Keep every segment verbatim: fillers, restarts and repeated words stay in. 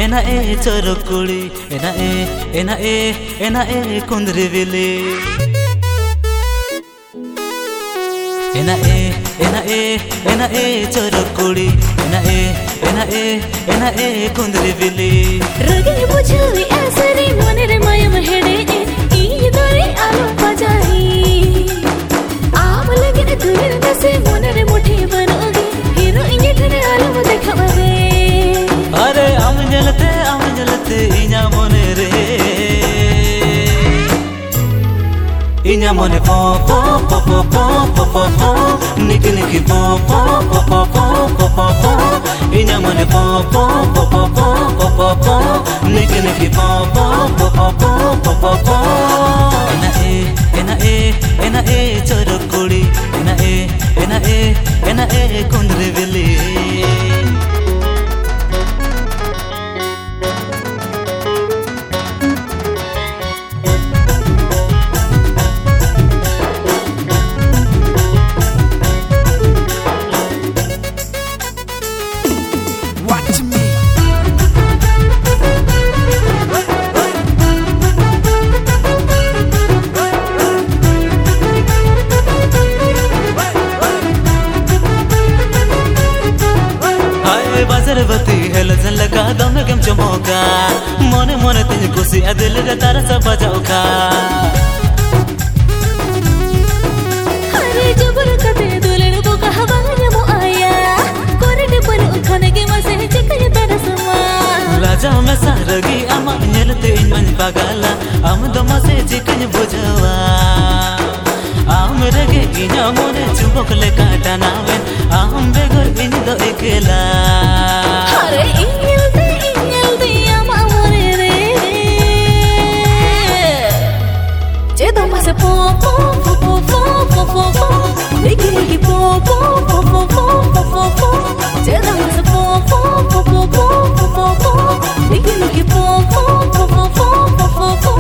एना ए चोरकुड़ी एना ए एना ए एना ए कुंदरी बिली एना ए एना ए एना ए चोरकुड़ी एना ए एना ए एना ए कुंदरी बिली रगे बुझावी आसरी मने रे मायम हेडे ई दोरे आलो बजाई आम लगे दुर दसे मने रे मुठी बनोगी हीरो इंगे ठरे आलो देखावे अरे आम जलते आम जलते इना मने रे इना मने पो पो पो पो पो पो पो पो निक निक पो पो पो पो पो पो पो पो इना मने पो पो पो पो पो पो पो पो निक निक पो पो पो पो पो पो पो पो एना ए एना ए एना ए चोरकुड़ी एना ए एना ए एना ए कुंदरी बिली बती है लजन लगा दम गम चमोका मोने मोने तुझे खुशी दिल रे तारा सब बजाओका अरे जबर कते दुलन को कहवा जमो आया कोरडे पर उठाने के मसे चिकन तारा समा लाजा में सारगी अमा नेलते मन पागला हम दम से चिकन बुझवा आम रगे इना मोने चुबक ले काटा नावे आम बेगर इन दो एकेला अरे इंगल दे इंगल दे आमा मोरे रे जे दम से पो पो पो पो पो पो पो निकी निकी पो पो पो पो पो पो पो जे दम से पो पो पो पो पो पो पो निकी निकी पो पो पो पो पो पो पो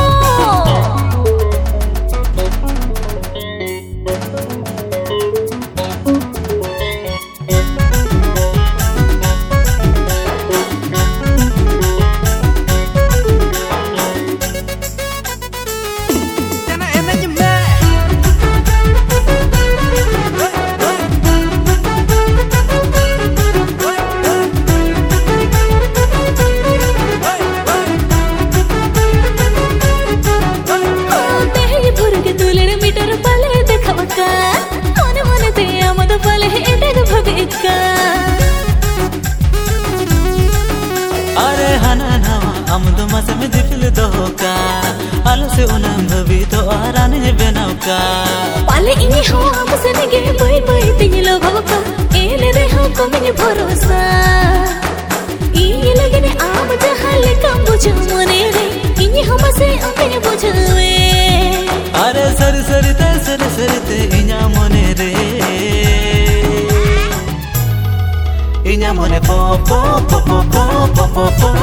अरे हना नवा अमदो मसे में दिफिल दोका आलो से उनम भवी तो आराने बेनौका पाले इनी हो हम से नगे बई बई तिनी लो भवका एले रे हम को मिनी भरोसा ई लगे ने आम जहाले कम बुझ मने रे इनी हम से अपने बुझवे अरे सर सर ते सर सर ते इना मने रे इना मने पो पो पो पो पो पो पो